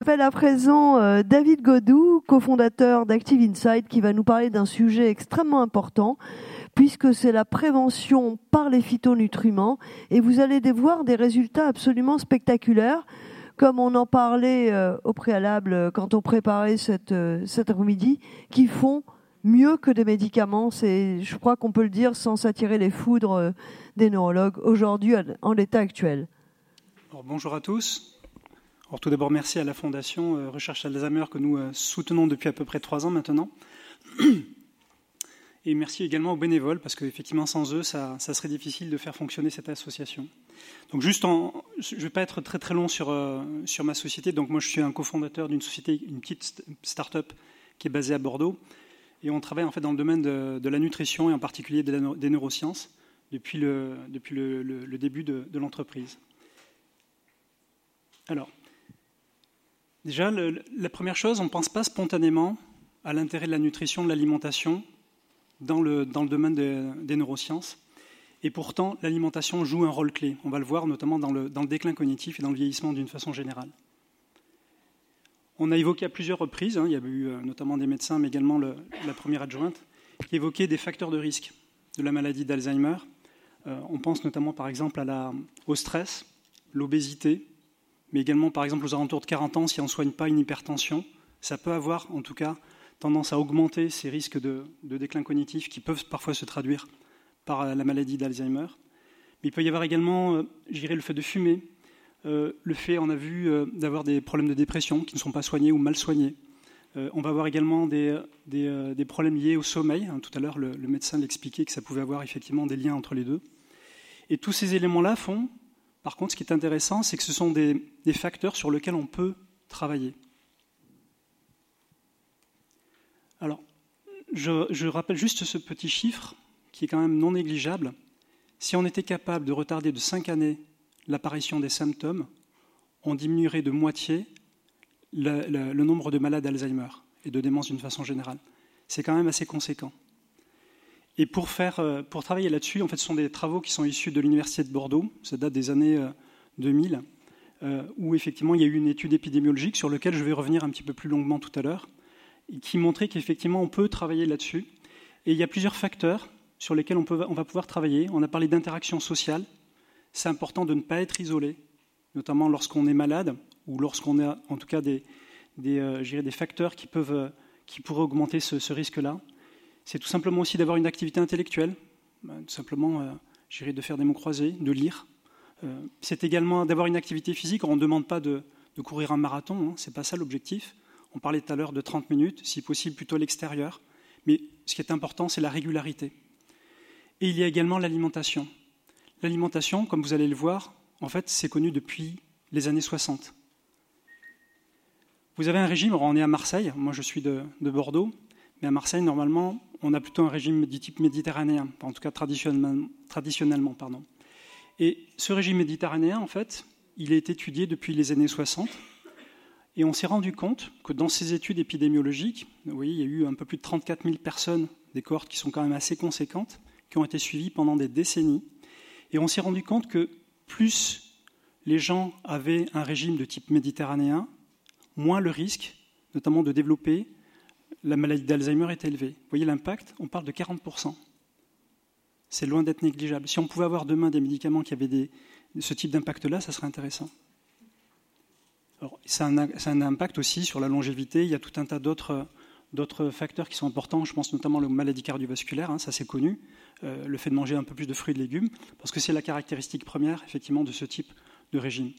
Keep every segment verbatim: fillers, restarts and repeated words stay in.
J'appelle à présent euh, David Godou, cofondateur d'Active Insight, qui va nous parler d'un sujet extrêmement important, puisque c'est la prévention par les phytonutriments. Et vous allez voir des résultats absolument spectaculaires, comme on en parlait euh, au préalable quand on préparait cette, euh, cet après-midi, qui font mieux que des médicaments. C'est, je crois qu'on peut le dire sans s'attirer les foudres euh, des neurologues aujourd'hui en l'état actuel. Alors, bonjour à tous. Alors, tout d'abord, merci à la Fondation euh, Recherche Alzheimer que nous euh, soutenons depuis à peu près trois ans maintenant. Et merci également aux bénévoles, parce qu'effectivement, sans eux, ça, ça serait difficile de faire fonctionner cette association. Donc, juste en, je ne vais pas être très très long sur, euh, sur ma société. Donc, moi, je suis un cofondateur d'une société, une petite start-up qui est basée à Bordeaux. Et on travaille en fait dans le domaine de, de la nutrition et en particulier de la, des neurosciences depuis le, depuis le, le, le début de, de l'entreprise. Alors, déjà, le, la première chose, on ne pense pas spontanément à l'intérêt de la nutrition, de l'alimentation dans le, dans le domaine de, des neurosciences. Et pourtant, l'alimentation joue un rôle clé. On va le voir notamment dans le, dans le déclin cognitif et dans le vieillissement d'une façon générale. On a évoqué à plusieurs reprises, hein, il y a eu euh, notamment des médecins, mais également le, la première adjointe, qui évoquaient des facteurs de risque de la maladie d'Alzheimer. Euh, on pense notamment par exemple à la, au stress, l'obésité, mais également par exemple aux alentours de quarante ans, si on ne soigne pas une hypertension, ça peut avoir en tout cas tendance à augmenter ces risques de, de déclin cognitif qui peuvent parfois se traduire par la maladie d'Alzheimer. Mais il peut y avoir également, euh, je dirais, le fait de fumer, euh, le fait, on a vu, euh, d'avoir des problèmes de dépression qui ne sont pas soignés ou mal soignés. Euh, on va avoir également des, des, euh, des problèmes liés au sommeil. Hein, tout à l'heure, le, le médecin l'expliquait que ça pouvait avoir effectivement des liens entre les deux. Et tous ces éléments-là font, par contre, ce qui est intéressant, c'est que ce sont des, des facteurs sur lesquels on peut travailler. Alors, je, je rappelle juste ce petit chiffre qui est quand même non négligeable. Si on était capable de retarder de cinq années l'apparition des symptômes, on diminuerait de moitié le, le, le nombre de malades d'Alzheimer et de démence d'une façon générale. C'est quand même assez conséquent. Et pour, faire, pour travailler là-dessus, en fait, ce sont des travaux qui sont issus de l'Université de Bordeaux, ça date des années deux mille, euh, où effectivement il y a eu une étude épidémiologique sur laquelle je vais revenir un petit peu plus longuement tout à l'heure, et qui montrait qu'effectivement on peut travailler là-dessus. Et il y a plusieurs facteurs sur lesquels on, peut, on va pouvoir travailler. On a parlé d'interaction sociale. C'est important de ne pas être isolé, notamment lorsqu'on est malade ou lorsqu'on a en tout cas des, des, euh, je dirais des facteurs qui, peuvent, euh, qui pourraient augmenter ce, ce risque-là. C'est tout simplement aussi d'avoir une activité intellectuelle, ben, tout simplement euh, je dirais de faire des mots croisés, de lire. Euh, c'est également d'avoir une activité physique. On ne demande pas de, de courir un marathon, hein, ce n'est pas ça l'objectif. On parlait tout à l'heure de trente minutes, si possible plutôt à l'extérieur. Mais ce qui est important, c'est la régularité. Et il y a également l'alimentation. L'alimentation, comme vous allez le voir, en fait, c'est connu depuis les années soixante. Vous avez un régime, alors on est à Marseille, moi je suis de, de Bordeaux, mais à Marseille, normalement, on a plutôt un régime du type méditerranéen, en tout cas traditionnellement. traditionnellement pardon. Et ce régime méditerranéen, en fait, il est étudié depuis les années soixante, et on s'est rendu compte que dans ces études épidémiologiques, vous voyez, il y a eu un peu plus de trente-quatre mille personnes, des cohortes qui sont quand même assez conséquentes, qui ont été suivies pendant des décennies. Et on s'est rendu compte que plus les gens avaient un régime de type méditerranéen, moins le risque, notamment de développer la maladie d'Alzheimer, est élevé. Vous voyez l'impact, on parle de quarante pour cent. C'est loin d'être négligeable. Si on pouvait avoir demain des médicaments qui avaient des, ce type d'impact-là, ça serait intéressant. Alors, ça a, un, ça a un impact aussi sur la longévité. Il y a tout un tas d'autres, d'autres facteurs qui sont importants. Je pense notamment aux maladies cardiovasculaires, hein, ça c'est connu. Euh, le fait de manger un peu plus de fruits et de légumes, parce que c'est la caractéristique première, effectivement, de ce type de régime.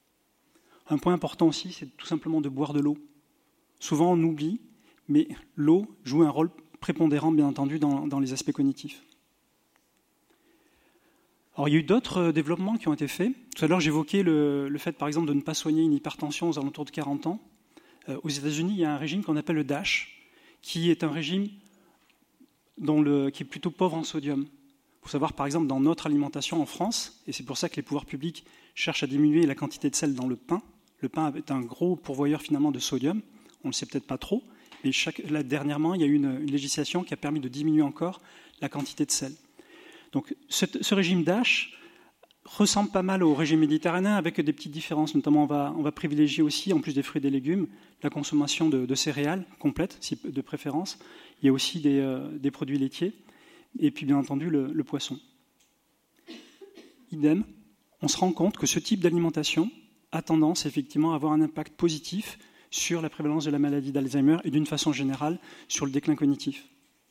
Un point important aussi, c'est tout simplement de boire de l'eau. Souvent, on oublie, mais l'eau joue un rôle prépondérant, bien entendu, dans, dans les aspects cognitifs. Alors, il y a eu d'autres développements qui ont été faits. Tout à l'heure, j'évoquais le, le fait, par exemple, de ne pas soigner une hypertension aux alentours de quarante ans. Euh, aux États-Unis, il y a un régime qu'on appelle le DASH, qui est un régime dont le, qui est plutôt pauvre en sodium. Il faut savoir, par exemple, dans notre alimentation en France, et c'est pour ça que les pouvoirs publics cherchent à diminuer la quantité de sel dans le pain. Le pain est un gros pourvoyeur, finalement, de sodium. On ne le sait peut-être pas trop, mais chaque, là, dernièrement, il y a eu une, une législation qui a permis de diminuer encore la quantité de sel. Donc, ce, ce régime DASH ressemble pas mal au régime méditerranéen avec des petites différences. Notamment, on va, on va privilégier aussi, en plus des fruits et des légumes, la consommation de, de céréales complètes, de préférence. Il y a aussi des, euh, des produits laitiers. Et puis, bien entendu, le, le poisson. Idem, on se rend compte que ce type d'alimentation a tendance effectivement à avoir un impact positif sur la prévalence de la maladie d'Alzheimer et d'une façon générale sur le déclin cognitif.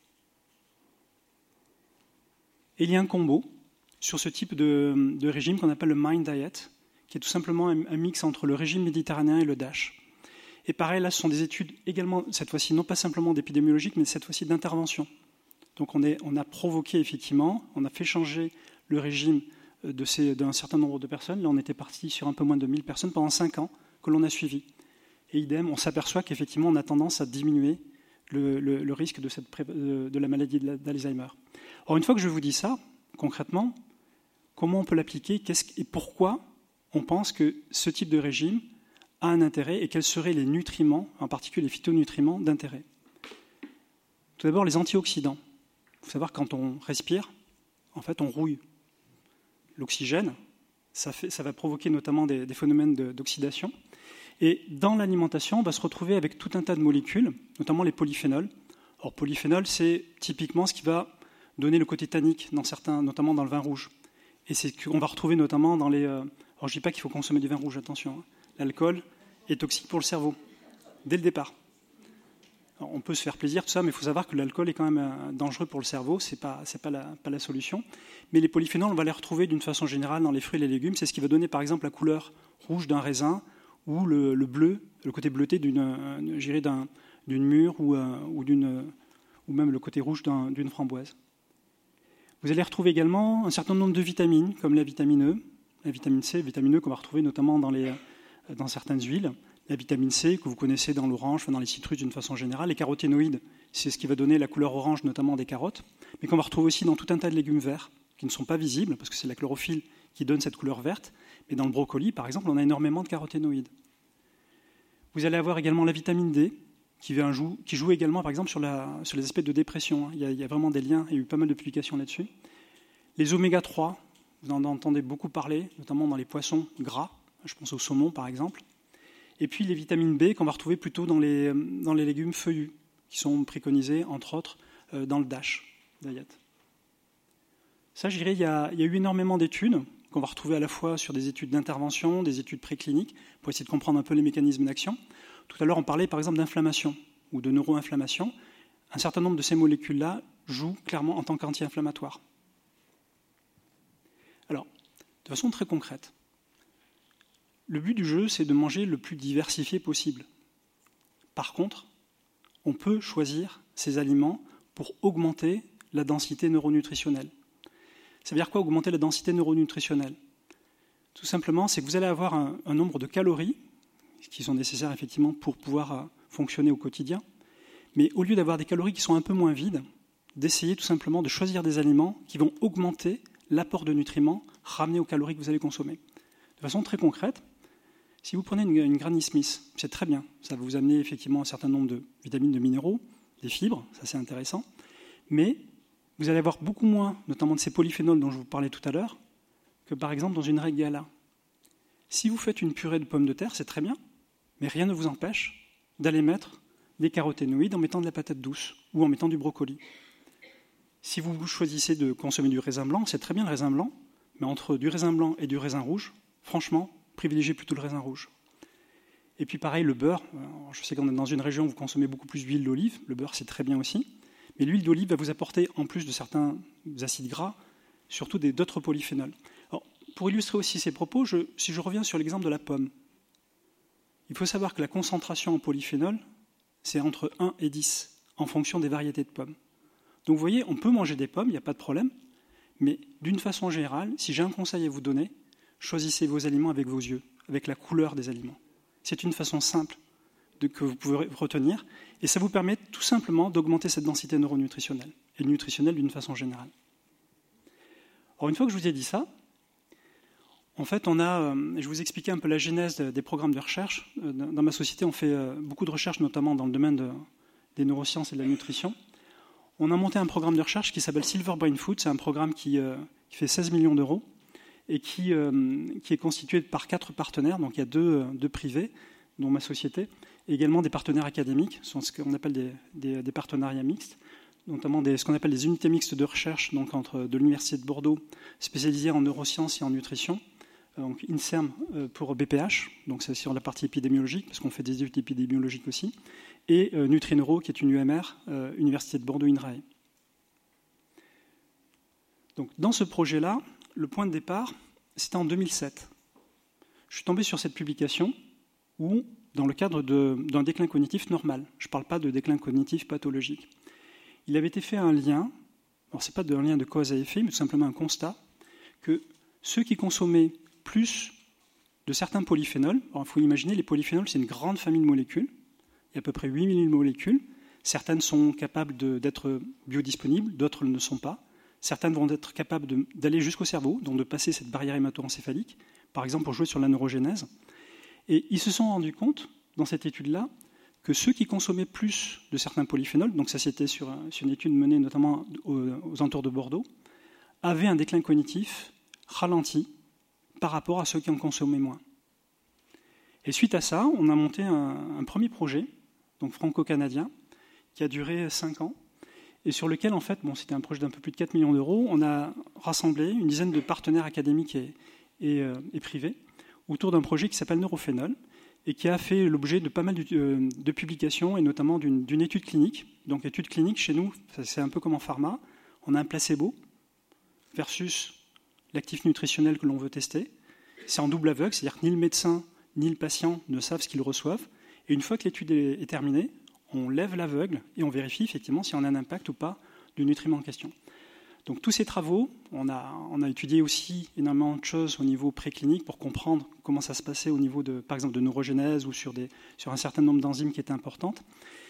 Et il y a un combo sur ce type de, de régime qu'on appelle le Mind Diet, qui est tout simplement un, un mix entre le régime méditerranéen et le DASH. Et pareil, là, ce sont des études également, cette fois-ci, non pas simplement d'épidémiologique, mais cette fois-ci d'intervention. Donc on, est, on a provoqué effectivement, on a fait changer le régime de ces, d'un certain nombre de personnes. Là, on était parti sur un peu moins de mille personnes pendant cinq ans que l'on a suivi. Et idem, on s'aperçoit qu'effectivement, on a tendance à diminuer le, le, le risque de, cette, de, de la maladie d'Alzheimer. Or, une fois que je vous dis ça, concrètement, comment on peut l'appliquer, qu'est-ce, et pourquoi on pense que ce type de régime a un intérêt et quels seraient les nutriments, en particulier les phytonutriments, d'intérêt. Tout d'abord, les antioxydants. Il faut savoir que quand on respire, en fait, on rouille. L'oxygène, ça, fait, ça va provoquer notamment des, des phénomènes de, d'oxydation. Et dans l'alimentation, on va se retrouver avec tout un tas de molécules, notamment les polyphénols. Or, polyphénol, c'est typiquement ce qui va donner le côté tannique, dans certains, notamment dans le vin rouge. Et c'est ce qu'on va retrouver notamment dans les... Euh, alors, je ne dis pas qu'il faut consommer du vin rouge, attention. Hein. L'alcool est toxique pour le cerveau, dès le départ. Alors, on peut se faire plaisir, tout ça, mais il faut savoir que l'alcool est quand même euh, dangereux pour le cerveau, ce n'est pas, c'est pas, la, pas la solution. Mais les polyphénols, on va les retrouver d'une façon générale dans les fruits et les légumes. C'est ce qui va donner, par exemple, la couleur rouge d'un raisin ou le, le bleu, le côté bleuté d'une, euh, j'irais d'un, d'une mûre ou, euh, ou, d'une, ou même le côté rouge d'un, d'une framboise. Vous allez retrouver également un certain nombre de vitamines, comme la vitamine E, la vitamine C, la vitamine E qu'on va retrouver notamment dans, les, dans certaines huiles, la vitamine C que vous connaissez dans l'orange, dans les citrus d'une façon générale, les caroténoïdes, c'est ce qui va donner la couleur orange notamment des carottes, mais qu'on va retrouver aussi dans tout un tas de légumes verts qui ne sont pas visibles, parce que c'est la chlorophylle qui donne cette couleur verte, mais dans le brocoli, par exemple, on a énormément de caroténoïdes. Vous allez avoir également la vitamine D, qui joue, qui joue également, par exemple, sur, la, sur les aspects de dépression. Il y, a, il y a vraiment des liens, il y a eu pas mal de publications là-dessus. Les oméga trois, vous en entendez beaucoup parler, notamment dans les poissons gras, je pense au saumon, par exemple. Et puis les vitamines B qu'on va retrouver plutôt dans les, dans les légumes feuillus, qui sont préconisés, entre autres, dans le DASH diet. Ça, je dirais, il y a, il y a eu énormément d'études qu'on va retrouver à la fois sur des études d'intervention, des études précliniques, pour essayer de comprendre un peu les mécanismes d'action. Tout à l'heure, on parlait par exemple d'inflammation ou de neuroinflammation. Un certain nombre de ces molécules-là jouent clairement en tant qu'anti-inflammatoires. Alors, de façon très concrète, le but du jeu, c'est de manger le plus diversifié possible. Par contre, on peut choisir ces aliments pour augmenter la densité neuronutritionnelle. Ça veut dire quoi, augmenter la densité neuronutritionnelle ? Tout simplement, c'est que vous allez avoir un, un nombre de calories qui sont nécessaires effectivement pour pouvoir fonctionner au quotidien, mais au lieu d'avoir des calories qui sont un peu moins vides, d'essayer tout simplement de choisir des aliments qui vont augmenter l'apport de nutriments ramenés aux calories que vous allez consommer. De façon très concrète, si vous prenez une, une Granny Smith, c'est très bien, ça va vous amener effectivement un certain nombre de vitamines, de minéraux, des fibres, ça c'est intéressant, mais vous allez avoir beaucoup moins, notamment de ces polyphénols dont je vous parlais tout à l'heure, que par exemple dans une Regala. Si vous faites une purée de pommes de terre, c'est très bien, mais rien ne vous empêche d'aller mettre des caroténoïdes en mettant de la patate douce ou en mettant du brocoli. Si vous choisissez de consommer du raisin blanc, c'est très bien le raisin blanc, mais entre du raisin blanc et du raisin rouge, franchement, privilégiez plutôt le raisin rouge. Et puis pareil, le beurre, je sais qu'on est dans une région où vous consommez beaucoup plus d'huile d'olive, le beurre c'est très bien aussi, mais l'huile d'olive va vous apporter, en plus de certains acides gras, surtout des, d'autres polyphénols. Alors, pour illustrer aussi ces propos, je, si je reviens sur l'exemple de la pomme, il faut savoir que la concentration en polyphénol, c'est entre un et dix, en fonction des variétés de pommes. Donc vous voyez, on peut manger des pommes, il n'y a pas de problème, mais d'une façon générale, si j'ai un conseil à vous donner, choisissez vos aliments avec vos yeux, avec la couleur des aliments. C'est une façon simple de, que vous pouvez retenir, et ça vous permet tout simplement d'augmenter cette densité neuronutritionnelle, et nutritionnelle d'une façon générale. Alors une fois que je vous ai dit ça, en fait, on a, je vous expliquais un peu la genèse des programmes de recherche. Dans ma société, on fait beaucoup de recherches, notamment dans le domaine de, des neurosciences et de la nutrition. On a monté un programme de recherche qui s'appelle Silver Brain Food. C'est un programme qui, qui fait seize millions d'euros et qui, euh, qui est constitué par quatre partenaires. Donc il y a deux, deux privés, dont ma société, et également des partenaires académiques, ce sont ce qu'on appelle des, des, des partenariats mixtes, notamment des, ce qu'on appelle des unités mixtes de recherche, donc entre de l'Université de Bordeaux, spécialisée en neurosciences et en nutrition, donc INSERM pour B P H, donc c'est sur la partie épidémiologique, parce qu'on fait des études épidémiologiques aussi, et euh, Nutrineuro, qui est une U M R, euh, Université de Bordeaux INRAE. Donc dans ce projet-là, le point de départ, c'était en deux mille sept. Je suis tombé sur cette publication où, dans le cadre de, d'un déclin cognitif normal, je ne parle pas de déclin cognitif pathologique, il avait été fait un lien, alors ce n'est pas un lien de cause à effet, mais tout simplement un constat, que ceux qui consommaient plus de certains polyphénols, alors il faut imaginer, les polyphénols, c'est une grande famille de molécules, il y a à peu près huit mille molécules, certaines sont capables de, d'être biodisponibles, d'autres ne le sont pas, certaines vont être capables de, d'aller jusqu'au cerveau, donc de passer cette barrière hémato-encéphalique, par exemple pour jouer sur la neurogénèse, et ils se sont rendus compte, dans cette étude-là, que ceux qui consommaient plus de certains polyphénols, donc ça c'était sur, sur une étude menée notamment aux, aux alentours de Bordeaux, avaient un déclin cognitif ralenti par rapport à ceux qui en consommaient moins. Et suite à ça, on a monté un, un premier projet, donc franco-canadien, qui a duré cinq ans, et sur lequel, en fait, bon, c'était un projet d'un peu plus de quatre millions d'euros, on a rassemblé une dizaine de partenaires académiques et, et, euh, et privés autour d'un projet qui s'appelle Neurophénol, et qui a fait l'objet de pas mal de, euh, de publications, et notamment d'une, d'une étude clinique. Donc étude clinique, chez nous, c'est un peu comme en pharma, on a un placebo versus l'actif nutritionnel que l'on veut tester. C'est en double aveugle, c'est-à-dire que ni le médecin ni le patient ne savent ce qu'ils reçoivent. Et une fois que l'étude est, est terminée, on lève l'aveugle et on vérifie effectivement si on a un impact ou pas du nutriment en question. Donc tous ces travaux, on a, on a étudié aussi énormément de choses au niveau préclinique pour comprendre comment ça se passait au niveau de, par exemple, de neurogénèse ou sur, des, sur un certain nombre d'enzymes qui étaient importantes.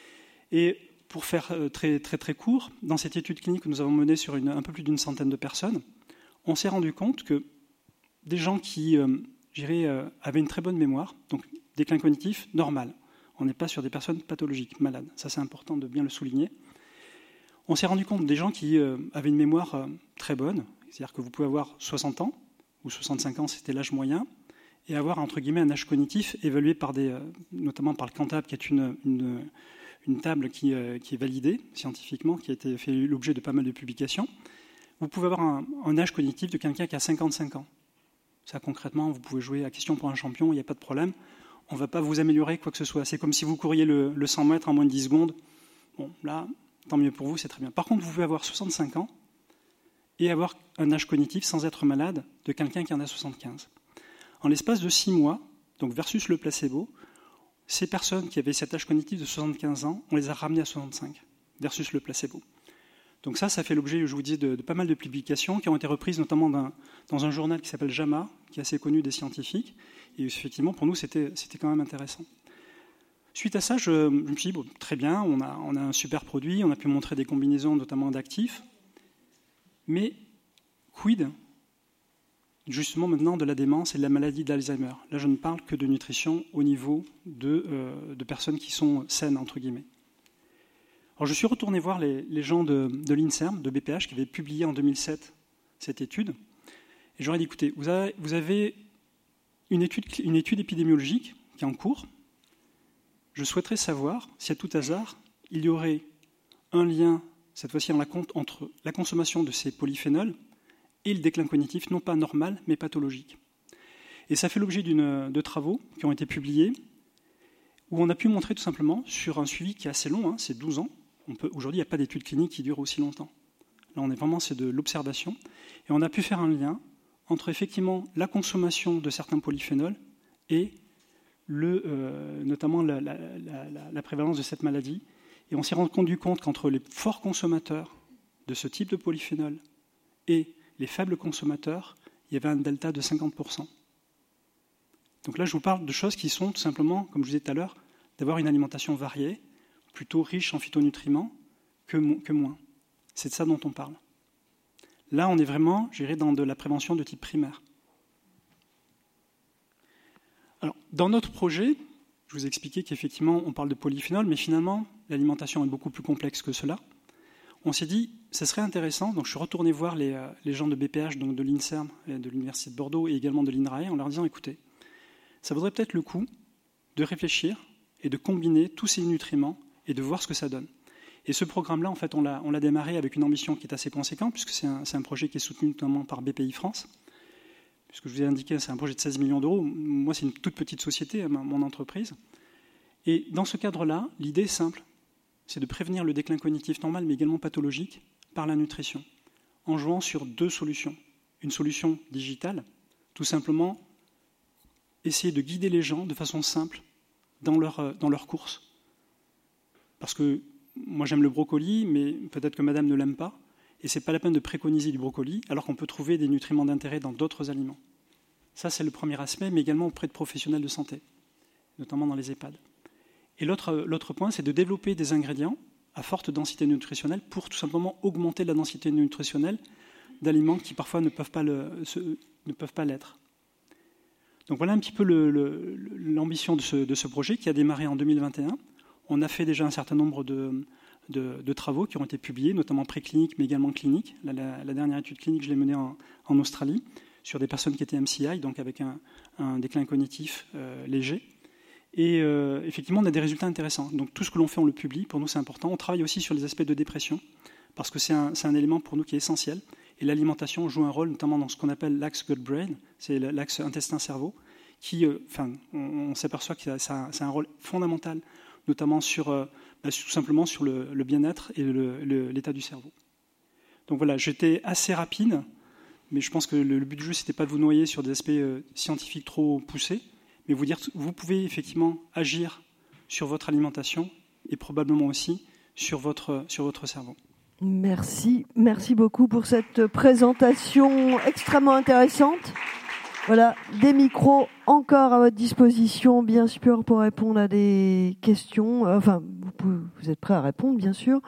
Et pour faire très très très court, dans cette étude clinique que nous avons menée sur une, un peu plus d'une centaine de personnes, on s'est rendu compte que des gens qui, euh, je dirais, euh, avaient une très bonne mémoire, donc déclin cognitif normal, on n'est pas sur des personnes pathologiques, malades, ça c'est important de bien le souligner. On s'est rendu compte des gens qui euh, avaient une mémoire euh, très bonne, c'est-à-dire que vous pouvez avoir soixante ans, ou soixante-cinq ans, c'était l'âge moyen, et avoir, entre guillemets, un âge cognitif évalué par des, euh, notamment par le CANTAB, qui est une, une, une table qui, euh, qui est validée scientifiquement, qui a été fait l'objet de pas mal de publications. Vous pouvez avoir un, un âge cognitif de quelqu'un qui a cinquante-cinq ans. Ça, concrètement, vous pouvez jouer à question pour un champion, il n'y a pas de problème. On ne va pas vous améliorer quoi que ce soit. C'est comme si vous couriez le, le cent mètres en moins de dix secondes. Bon, là, tant mieux pour vous, c'est très bien. Par contre, vous pouvez avoir soixante-cinq ans et avoir un âge cognitif sans être malade de quelqu'un qui en a soixante-quinze. En l'espace de six mois, donc versus le placebo, ces personnes qui avaient cet âge cognitif de soixante-quinze ans, on les a ramenées à soixante-cinq, versus le placebo. Donc ça, ça fait l'objet, je vous dis, de, de pas mal de publications qui ont été reprises notamment d'un, dans un journal qui s'appelle JAMA, qui est assez connu des scientifiques. Et effectivement, pour nous, c'était, c'était quand même intéressant. Suite à ça, je, je me suis dit, bon, très bien, on a, on a un super produit, on a pu montrer des combinaisons notamment d'actifs. Mais quid, justement maintenant, de la démence et de la maladie d'Alzheimer? Là, je ne parle que de nutrition au niveau de, euh, de personnes qui sont saines, entre guillemets. Alors, je suis retourné voir les, les gens de, de l'INSERM, de B P H, qui avaient publié en deux mille sept cette étude. Et j'aurais dit, écoutez, vous avez, vous avez une, étude, une étude épidémiologique qui est en cours. Je souhaiterais savoir si, à tout hasard, il y aurait un lien, cette fois-ci en la compte, entre la consommation de ces polyphénols et le déclin cognitif, non pas normal, mais pathologique. Et ça fait l'objet d'une, de travaux qui ont été publiés, où on a pu montrer tout simplement, sur un suivi qui est assez long, hein, c'est douze ans, on peut, aujourd'hui il n'y a pas d'études cliniques qui durent aussi longtemps. Là on est vraiment, c'est de l'observation, et on a pu faire un lien entre effectivement la consommation de certains polyphénols et le, euh, notamment la, la, la, la prévalence de cette maladie. Et on s'est rendu compte qu'entre les forts consommateurs de ce type de polyphénol et les faibles consommateurs, il y avait un delta de cinquante pour cent. Donc là, je vous parle de choses qui sont tout simplement, comme je vous disais tout à l'heure, d'avoir une alimentation variée, plutôt riche en phytonutriments que, que moins. C'est de ça dont on parle. Là, on est vraiment, je dirais, dans de la prévention de type primaire. Alors, dans notre projet, je vous ai expliqué qu'effectivement, on parle de polyphénol, mais finalement, l'alimentation est beaucoup plus complexe que cela. on s'est dit, ça serait intéressant. Donc, je suis retourné voir les, euh, les gens de B P H, donc de l'INSERM, de l'Université de Bordeaux et également de l'INRAE, en leur disant, écoutez, ça vaudrait peut-être le coup de réfléchir et de combiner tous ces nutriments et de voir ce que ça donne. Et ce programme-là, en fait, on l'a, on l'a démarré avec une ambition qui est assez conséquente, puisque c'est un, c'est un projet qui est soutenu notamment par B P I France. Puisque je vous ai indiqué, c'est un projet de seize millions d'euros. Moi, c'est une toute petite société, mon entreprise. Et dans ce cadre-là, l'idée est simple. C'est de prévenir le déclin cognitif normal, mais également pathologique, par la nutrition, en jouant sur deux solutions. Une solution digitale, tout simplement essayer de guider les gens de façon simple dans leur, dans leur course. Parce que moi, j'aime le brocoli, mais peut-être que madame ne l'aime pas. Et ce n'est pas la peine de préconiser du brocoli, alors qu'on peut trouver des nutriments d'intérêt dans d'autres aliments. Ça, c'est le premier aspect, mais également auprès de professionnels de santé, notamment dans les EHPAD. Et l'autre, l'autre point, c'est de développer des ingrédients à forte densité nutritionnelle pour tout simplement augmenter la densité nutritionnelle d'aliments qui parfois ne peuvent pas, le, se, ne peuvent pas l'être. Donc voilà un petit peu le, le, l'ambition de ce, de ce projet qui a démarré en deux mille vingt et un. On a fait déjà un certain nombre de... De, de travaux qui ont été publiés, notamment précliniques, mais également cliniques. La, la, la dernière étude clinique, je l'ai menée en, en Australie, sur des personnes qui étaient M C I, donc avec un, un déclin cognitif euh, léger. Et euh, effectivement, on a des résultats intéressants. Donc tout ce que l'on fait, on le publie. Pour nous, c'est important. On travaille aussi sur les aspects de dépression, parce que c'est un, c'est un élément pour nous qui est essentiel. Et l'alimentation joue un rôle, notamment dans ce qu'on appelle l'axe gut-brain, c'est l'axe intestin-cerveau, qui, euh, enfin, on, on s'aperçoit que ça, ça, ça a un rôle fondamental, notamment sur... Euh, tout simplement sur le, le bien-être et le, le, l'état du cerveau. Donc voilà, j'étais assez rapide, mais je pense que le, le but du jeu, ce n'était pas de vous noyer sur des aspects euh, scientifiques trop poussés, mais vous dire que vous pouvez effectivement agir sur votre alimentation et probablement aussi sur votre, sur votre cerveau. Merci, merci beaucoup pour cette présentation extrêmement intéressante. Voilà, des micros encore à votre disposition, bien sûr, pour répondre à des questions. Enfin, vous, pouvez, vous êtes prêts à répondre, bien sûr.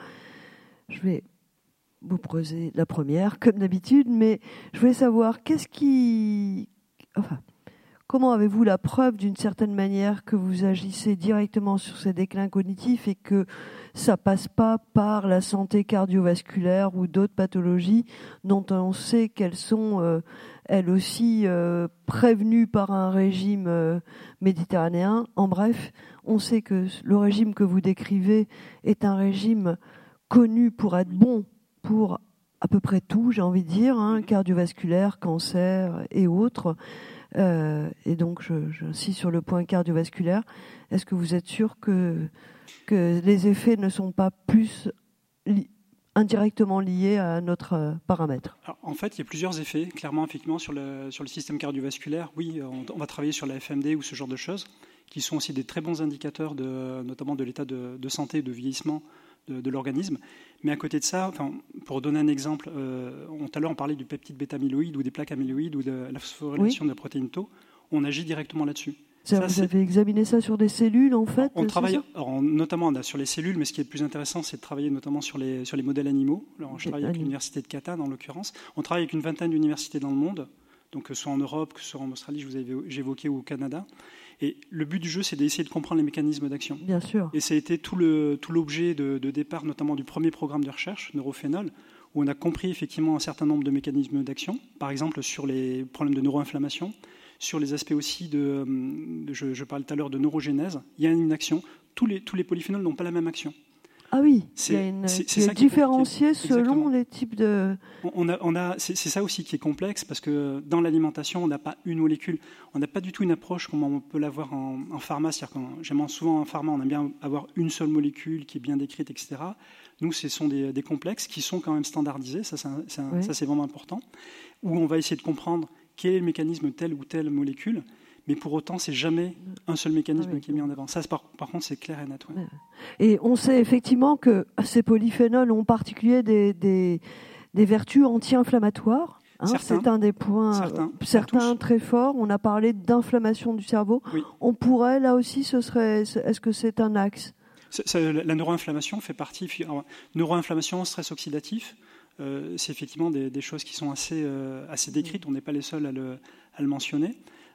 Je vais vous poser la première, comme d'habitude, mais je voulais savoir, qu'est-ce qui... Enfin, comment avez-vous la preuve, d'une certaine manière, que vous agissez directement sur ces déclins cognitifs et que ça passe pas par la santé cardiovasculaire ou d'autres pathologies dont on sait qu'elles sont... Euh, elles aussi euh, prévenues par un régime euh, méditerranéen. En bref, on sait que le régime que vous décrivez est un régime connu pour être bon pour à peu près tout, j'ai envie de dire, hein, cardiovasculaire, cancer et autres. Euh, et donc, je, j'insiste sur le point cardiovasculaire. Est-ce que vous êtes sûr que, que les effets ne sont pas plus li- indirectement liés à notre euh, paramètre? Alors, en fait, il y a plusieurs effets. Clairement, effectivement, sur le, sur le système cardiovasculaire, oui, on, on va travailler sur la F M D ou ce genre de choses, qui sont aussi des très bons indicateurs, de, notamment de l'état de, de santé, de vieillissement de, de l'organisme. Mais à côté de ça, enfin, pour donner un exemple, euh, on, tout à l'heure, on parlait du peptide bêta-amyloïde ou des plaques amyloïdes ou de la phosphorylation oui. de la protéine Tau. On agit directement là-dessus. Ça, ça, vous c'est... avez examiné ça sur des cellules, en fait? On travaille alors, notamment sur les cellules, mais ce qui est le plus intéressant, c'est de travailler notamment sur les, sur les modèles animaux. Alors, je travaille avec l'université de Catane, en l'occurrence. On travaille avec une vingtaine d'universités dans le monde, donc que ce soit en Europe, que ce soit en Australie, je vous avais j'évoquais, ou au Canada. Et le but du jeu, c'est d'essayer de comprendre les mécanismes d'action. Bien sûr. Et ça a été tout, le, tout l'objet de, de départ, notamment du premier programme de recherche, Neurophénol, où on a compris effectivement un certain nombre de mécanismes d'action, par exemple sur les problèmes de neuroinflammation, sur les aspects aussi de, de je, je parlais tout à l'heure de neurogénèse. Il y a une action. Tous les, tous les polyphénols n'ont pas la même action. Ah oui, c'est, il y a une, c'est, c'est ça différencié selon Exactement. Les types de... On a, on a, c'est, c'est ça aussi qui est complexe, parce que dans l'alimentation, on n'a pas une molécule. On n'a pas du tout une approche comme on peut l'avoir en, en pharma. C'est-à-dire que j'aime souvent en pharma, on aime bien avoir une seule molécule qui est bien décrite, et cetera. Nous, ce sont des, des complexes qui sont quand même standardisés. Ça, c'est, c'est, oui. ça, c'est vraiment important. Où on va essayer de comprendre quel est le mécanisme de telle ou telle molécule, mais pour autant, c'est jamais un seul mécanisme ah oui. qui est mis en avant. Ça, par, par contre, c'est clair et net. Ouais. Et on sait effectivement que ces polyphénols ont en particulier des, des, des vertus anti-inflammatoires. Hein, c'est un des points, certains, certains très forts. On a parlé d'inflammation du cerveau. Oui. On pourrait, là aussi, ce serait, est-ce que c'est un axe? c'est, c'est, La neuroinflammation fait partie. Alors, neuroinflammation, stress oxydatif, Euh, c'est effectivement des, des choses qui sont assez, euh, assez décrites. On n'est pas les seuls à le, à le mentionner.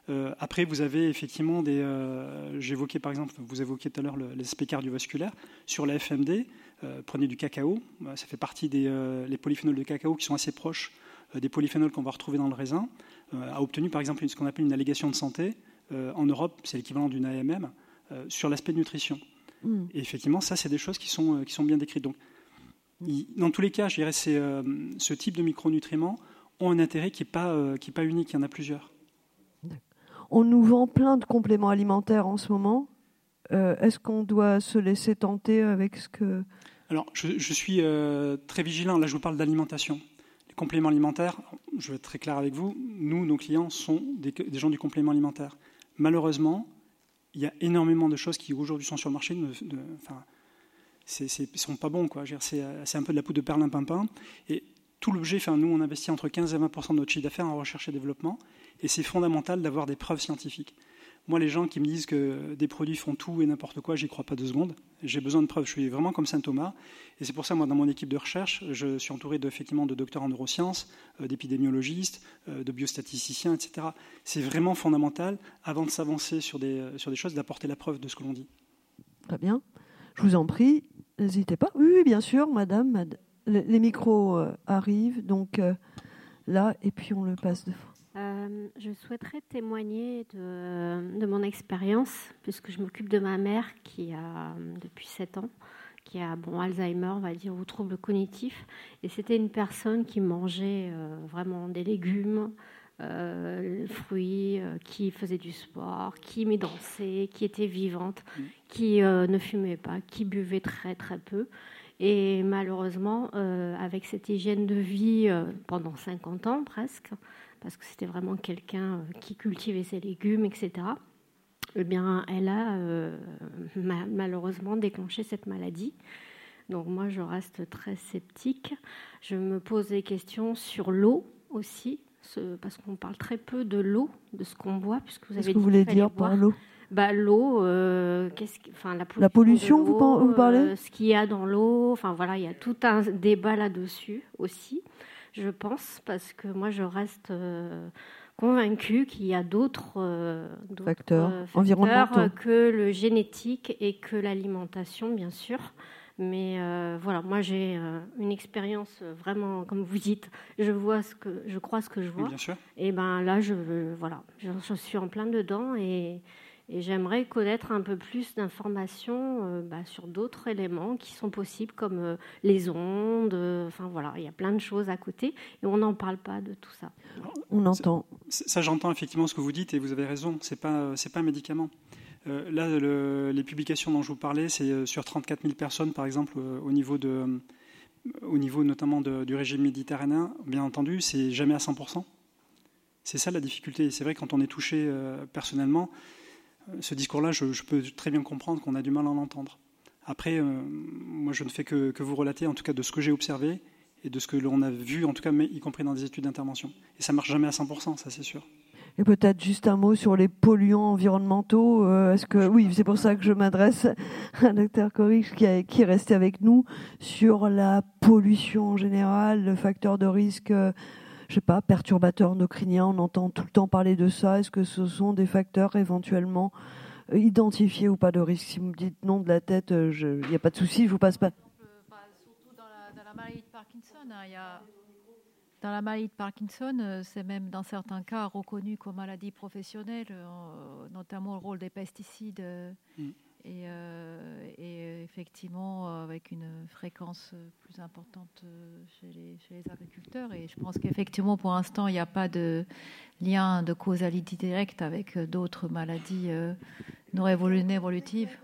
Euh, après, vous avez effectivement des... Euh, j'évoquais par exemple, vous évoquiez tout à l'heure le, l'aspect cardiovasculaire. Sur la F M D, euh, prenez du cacao. Ça fait partie des euh, les polyphénols de cacao qui sont assez proches euh, des polyphénols qu'on va retrouver dans le raisin. Euh, a obtenu par exemple ce qu'on appelle une allégation de santé. Euh, en Europe, c'est l'équivalent d'une A M M euh, sur l'aspect de nutrition. Mmh. Et effectivement, ça, c'est des choses qui sont, euh, qui sont bien décrites. Donc, il, dans tous les cas, je dirais que euh, ce type de micronutriments ont un intérêt qui n'est pas, euh, qui est pas unique. Il y en a plusieurs. On nous vend plein de compléments alimentaires en ce moment. Euh, est-ce qu'on doit se laisser tenter avec ce que... Alors, je, je suis euh, très vigilant. Là, je vous parle d'alimentation. Les compléments alimentaires, je vais être très clair avec vous, nous, nos clients, sont des, des gens du complément alimentaire. Malheureusement, il y a énormément de choses qui, aujourd'hui, sont sur le marché. De, de, enfin, c'est, c'est, ils ne sont pas bons, quoi. Je veux dire, c'est, c'est un peu de la poudre de perlimpinpin. Et tout l'objet, enfin, nous, on investit entre quinze et vingt pour cent de notre chiffre d'affaires en recherche et développement. Et c'est fondamental d'avoir des preuves scientifiques. Moi, les gens qui me disent que des produits font tout et n'importe quoi, j'y crois pas deux secondes. J'ai besoin de preuves. Je suis vraiment comme Saint Thomas. Et c'est pour ça, moi, dans mon équipe de recherche, je suis entouré de, effectivement de docteurs en neurosciences, euh, d'épidémiologistes, euh, de biostatisticiens, et cetera. C'est vraiment fondamental, avant de s'avancer sur des, sur des choses, d'apporter la preuve de ce que l'on dit. Très bien. Je vous en prie, n'hésitez pas. Oui, oui, bien sûr, madame. madame. Les micros euh, arrivent, donc euh, là, et puis on le passe devant. Euh, je souhaiterais témoigner de, de mon expérience, puisque je m'occupe de ma mère qui a, depuis sept ans, qui a bon, Alzheimer, on va dire, ou troubles cognitifs. Et c'était une personne qui mangeait euh, vraiment des légumes, euh, fruits, euh, qui faisait du sport, qui dansait, qui était vivante, qui euh, ne fumait pas, qui buvait très très peu. Et malheureusement, euh, avec cette hygiène de vie euh, pendant cinquante ans presque, parce que c'était vraiment quelqu'un qui cultivait ses légumes, et cetera, eh bien, elle a euh, ma- malheureusement déclenché cette maladie. Donc moi, je reste très sceptique. Je me pose des questions sur l'eau aussi, ce, parce qu'on parle très peu de l'eau, de ce qu'on boit, puisque vous avez Qu'est-ce que dit vous voulez qu'il fallait dire boire. par l'eau ? Bah, l'eau, euh, qu'est-ce que, enfin, la pollution, La pollution, de l'eau, vous, vous parlez euh, ce qu'il y a dans l'eau, enfin voilà, il y a tout un débat là-dessus aussi, je pense, parce que moi je reste euh, convaincue qu'il y a d'autres, euh, d'autres facteurs, euh, facteurs environnementaux que le génétique et que l'alimentation, bien sûr. Mais euh, voilà, moi j'ai euh, une expérience vraiment, comme vous dites, je vois ce que, je crois ce que je vois. Oui, bien sûr. Et ben là, je, voilà, je, je suis en plein dedans et Et j'aimerais connaître un peu plus d'informations euh, bah, sur d'autres éléments qui sont possibles, comme euh, les ondes. Euh, enfin voilà, il y a plein de choses à côté et on n'en parle pas de tout ça. On entend. Ça, ça, j'entends effectivement ce que vous dites et vous avez raison. C'est pas, c'est pas un médicament. Euh, là, le, les publications dont je vous parlais, c'est sur trente-quatre mille personnes, par exemple, euh, au niveau de, euh, au niveau notamment de, du régime méditerranéen. Bien entendu, c'est jamais à cent pour cent. C'est ça la difficulté. Et c'est vrai quand on est touché euh, personnellement. Ce discours-là, je, je peux très bien comprendre qu'on a du mal à l'entendre. Après, euh, moi, je ne fais que, que vous relater, en tout cas, de ce que j'ai observé et de ce que l'on a vu, en tout cas, y compris dans des études d'intervention. Et ça ne marche jamais à cent pour cent, ça, c'est sûr. Et peut-être juste un mot sur les polluants environnementaux. Euh, est-ce que oui, c'est pour ça que je m'adresse à docteur Corrich qui, a, qui est resté avec nous sur la pollution en général, le facteur de risque. Euh, je sais pas, perturbateurs endocriniens, on entend tout le temps parler de ça. Est-ce que ce sont des facteurs éventuellement euh, identifiés ou pas de risque ? Si vous me dites non de la tête, il n'y a pas de souci, je vous passe pas. Surtout dans la, dans la maladie de Parkinson, hein, il y a, dans la maladie de Parkinson, c'est même dans certains cas reconnu comme maladie professionnelle, euh, notamment le rôle des pesticides. Euh, mm. Et, euh, et effectivement, avec une fréquence plus importante chez les, chez les agriculteurs. Et je pense qu'effectivement, pour l'instant, il n'y a pas de lien de causalité directe avec d'autres maladies euh, neuroévolutives.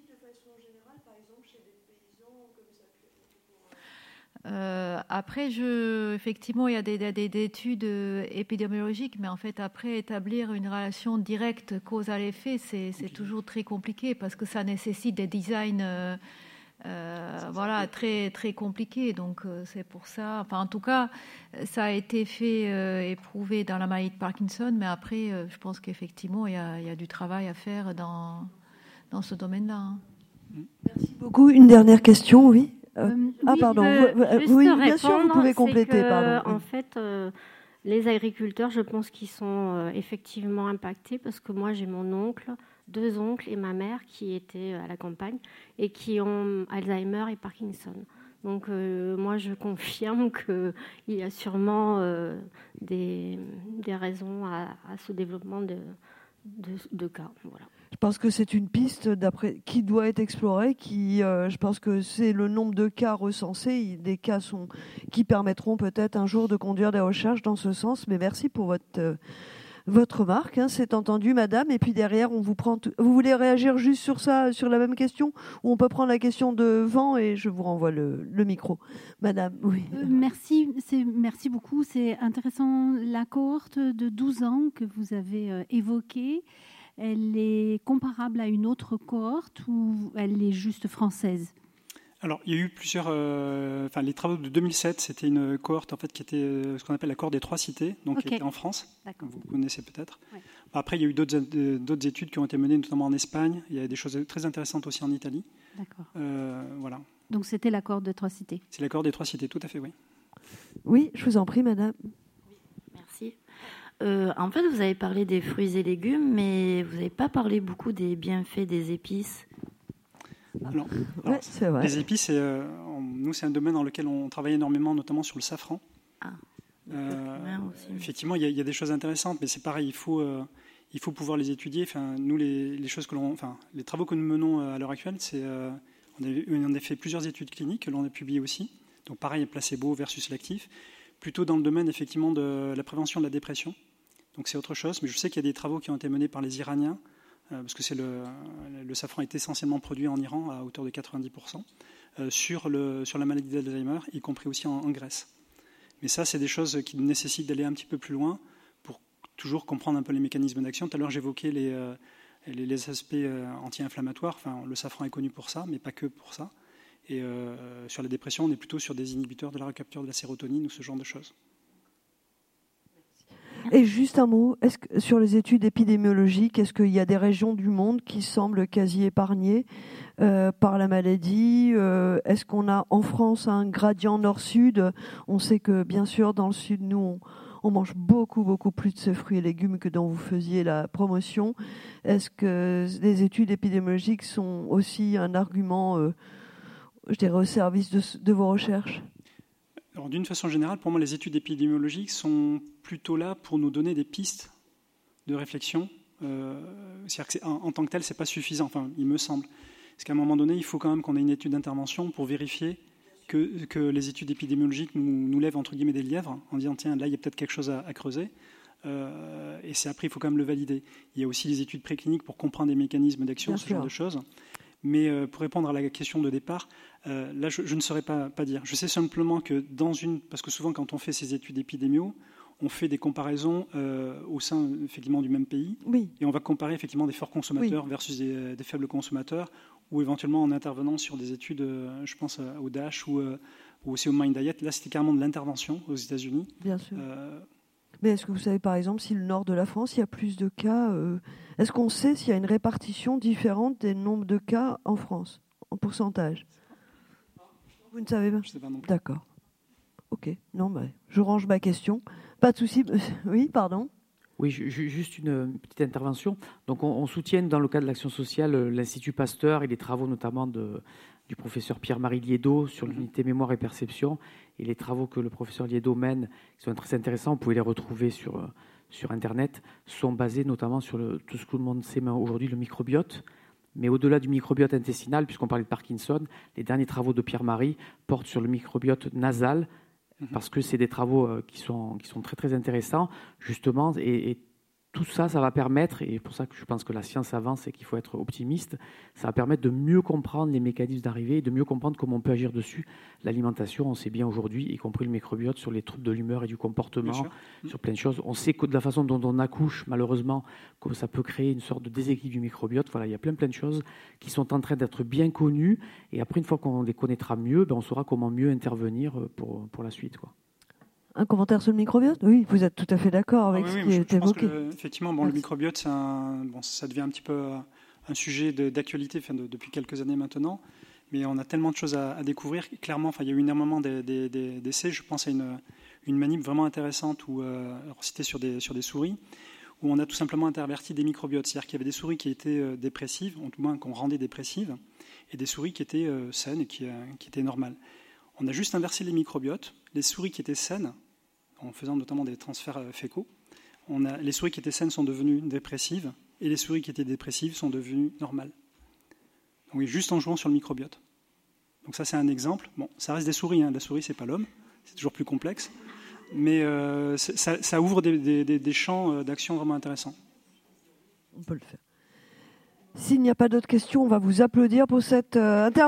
Euh, après, je, effectivement, il y a des, des, des études épidémiologiques, mais en fait, après, établir une relation directe cause-à-effet, c'est, c'est toujours très compliqué parce que ça nécessite des designs euh, euh, voilà, très, très compliqués. Donc, euh, c'est pour ça. Enfin, en tout cas, ça a été fait euh, et prouvé dans la maladie de Parkinson, mais après, euh, je pense qu'effectivement, il y a, il y a du travail à faire dans, dans ce domaine-là. Hein. Merci beaucoup. Une dernière question, oui. Euh, euh, ah oui, pardon, euh, oui, bien répondre, sûr, vous pouvez compléter. que, pardon. En fait, euh, Les agriculteurs, je pense qu'ils sont euh, effectivement impactés parce que moi, j'ai mon oncle, deux oncles et ma mère qui étaient à la campagne et qui ont Alzheimer et Parkinson. Donc euh, moi, je confirme qu'il y a sûrement euh, des, des raisons à, à ce développement de, de, de cas. Voilà. Je pense que c'est une piste d'après qui doit être explorée. Qui, euh, je pense que c'est le nombre de cas recensés, des cas sont qui permettront peut-être un jour de conduire des recherches dans ce sens. Mais merci pour votre euh, votre remarque. Hein, c'est entendu, Madame. Et puis derrière, on vous prend. Tout... Vous voulez réagir juste sur ça, sur la même question, ou on peut prendre la question devant et je vous renvoie le, le micro, Madame. Oui. Euh, merci, c'est, merci beaucoup. C'est intéressant la cohorte de douze ans que vous avez euh, évoquée. Elle est comparable à une autre cohorte ou elle est juste française ? Alors, il y a eu plusieurs... Euh, enfin, les travaux de deux mille sept, c'était une cohorte en fait, qui était euh, ce qu'on appelle la cohorte des trois cités, donc okay. qui était en France. D'accord. Vous connaissez peut-être. Ouais. Après, il y a eu d'autres, euh, d'autres études qui ont été menées, notamment en Espagne. Il y a des choses très intéressantes aussi en Italie. D'accord. Euh, voilà. Donc, c'était la cohorte des trois cités. C'est la cohorte des trois cités, tout à fait, oui. Oui, je vous en prie, Madame. Merci. Euh, en fait, vous avez parlé des fruits et légumes, mais vous n'avez pas parlé beaucoup des bienfaits des épices. Alors, ouais, alors c'est vrai. Les épices, c'est, euh, on, nous, c'est un domaine dans lequel on travaille énormément, notamment sur le safran. Ah, euh, aussi. Effectivement, il y, y a des choses intéressantes, mais c'est pareil, il faut, euh, il faut pouvoir les étudier. Enfin, nous, les, les choses que l'on, enfin, les travaux que nous menons à l'heure actuelle, c'est, euh, on, a, on a fait plusieurs études cliniques que l'on a publiées aussi. Donc, pareil, placebo versus l'actif, plutôt dans le domaine effectivement de la prévention de la dépression. Donc c'est autre chose, mais je sais qu'il y a des travaux qui ont été menés par les Iraniens, euh, parce que c'est le, le safran est essentiellement produit en Iran à hauteur de quatre-vingt-dix pour cent, euh, sur, le, sur la maladie d'Alzheimer, y compris aussi en, en Grèce. Mais ça, c'est des choses qui nécessitent d'aller un petit peu plus loin pour toujours comprendre un peu les mécanismes d'action. Tout à l'heure, j'évoquais les, euh, les, les aspects euh, anti-inflammatoires. Enfin, le safran est connu pour ça, mais pas que pour ça. Et euh, sur la dépression, on est plutôt sur des inhibiteurs de la recapture de la sérotonine ou ce genre de choses. Et juste un mot, est-ce que, sur les études épidémiologiques, est-ce qu'il y a des régions du monde qui semblent quasi épargnées euh, par la maladie ? euh, Est-ce qu'on a en France un gradient nord-sud ? On sait que bien sûr dans le sud, nous, on, on mange beaucoup, beaucoup plus de ces fruits et légumes que dont vous faisiez la promotion. Est-ce que les études épidémiologiques sont aussi un argument, euh, je dirais, au service de, de vos recherches ? Alors, d'une façon générale, pour moi, les études épidémiologiques sont plutôt là pour nous donner des pistes de réflexion. Euh, c'est-à-dire que c'est, en, en tant que tel, ce n'est pas suffisant, enfin, il me semble. Parce qu'à un moment donné, il faut quand même qu'on ait une étude d'intervention pour vérifier que, que les études épidémiologiques nous, nous lèvent, entre guillemets, des lièvres, en disant, tiens, là, il y a peut-être quelque chose à, à creuser. Euh, et c'est après, il faut quand même le valider. Il y a aussi les études précliniques pour comprendre les mécanismes d'action, Bien ce sûr. genre de choses. Mais euh, pour répondre à la question de départ, euh, là, je, je ne saurais pas, pas dire. Je sais simplement que dans une... Parce que souvent, quand on fait ces études épidémiaux, on fait des comparaisons euh, au sein, effectivement, du même pays. Oui. Et on va comparer, effectivement, des forts consommateurs oui. versus des, des faibles consommateurs, ou éventuellement en intervenant sur des études, euh, je pense euh, au DASH ou, euh, ou aussi au Mind Diet. Là, c'était carrément de l'intervention aux États-Unis. Bien sûr. Euh, Mais est-ce que vous savez, par exemple, si le nord de la France, il y a plus de cas euh, est-ce qu'on sait s'il y a une répartition différente des nombres de cas en France, en pourcentage ? Vous ne savez pas ? Je ne sais pas non plus. D'accord. Ok. Non, bah, je range ma question. Pas de souci. Oui, pardon. Oui, juste une petite intervention. Donc, on, on soutient dans le cadre de l'action sociale l'Institut Pasteur et les travaux notamment de, du professeur Pierre-Marie Liédot sur l'unité mémoire et perception. Et les travaux que le professeur Liédot mène, qui sont très intéressants, vous pouvez les retrouver sur, sur Internet, sont basés notamment sur le, tout ce que tout le monde sait aujourd'hui, le microbiote. Mais au-delà du microbiote intestinal, puisqu'on parlait de Parkinson, les derniers travaux de Pierre-Marie portent sur le microbiote nasal, parce que c'est des travaux qui sont, qui sont très, très intéressants, justement, et, et tout ça, ça va permettre, et c'est pour ça que je pense que la science avance et qu'il faut être optimiste, ça va permettre de mieux comprendre les mécanismes d'arrivée et de mieux comprendre comment on peut agir dessus. L'alimentation, on sait bien aujourd'hui, y compris le microbiote, sur les troubles de l'humeur et du comportement, sur plein de choses. On sait que de la façon dont on accouche, malheureusement, que ça peut créer une sorte de déséquilibre du microbiote. Voilà, il y a plein, plein de choses qui sont en train d'être bien connues, et après, une fois qu'on les connaîtra mieux, ben, on saura comment mieux intervenir pour, pour la suite, quoi. Un commentaire sur le microbiote ? Oui, vous êtes tout à fait d'accord avec ah, oui, ce oui, qui je, est je évoqué. Pense que, effectivement, bon, le microbiote, c'est un, bon, ça devient un petit peu un sujet de, d'actualité enfin, de, depuis quelques années maintenant, mais on a tellement de choses à, à découvrir. Clairement, enfin, il y a eu énormément d'essais. Je pense à une, une manip vraiment intéressante où, euh, alors c'était sur des, sur des souris, où on a tout simplement interverti des microbiotes. C'est-à-dire qu'il y avait des souris qui étaient euh, dépressives, ou tout moins qu'on rendait dépressives, et des souris qui étaient euh, saines et qui, euh, qui étaient normales. On a juste inversé les microbiotes. Les souris qui étaient saines, en faisant notamment des transferts euh, fécaux, on a, les souris qui étaient saines sont devenues dépressives, et les souris qui étaient dépressives sont devenues normales. Donc juste en jouant sur le microbiote. Donc ça, c'est un exemple. Bon, ça reste des souris, hein. La souris, c'est pas l'homme. C'est toujours plus complexe. Mais euh, ça, ça ouvre des, des, des champs d'action vraiment intéressants. On peut le faire. S'il n'y a pas d'autres questions, on va vous applaudir pour cette euh, intervention.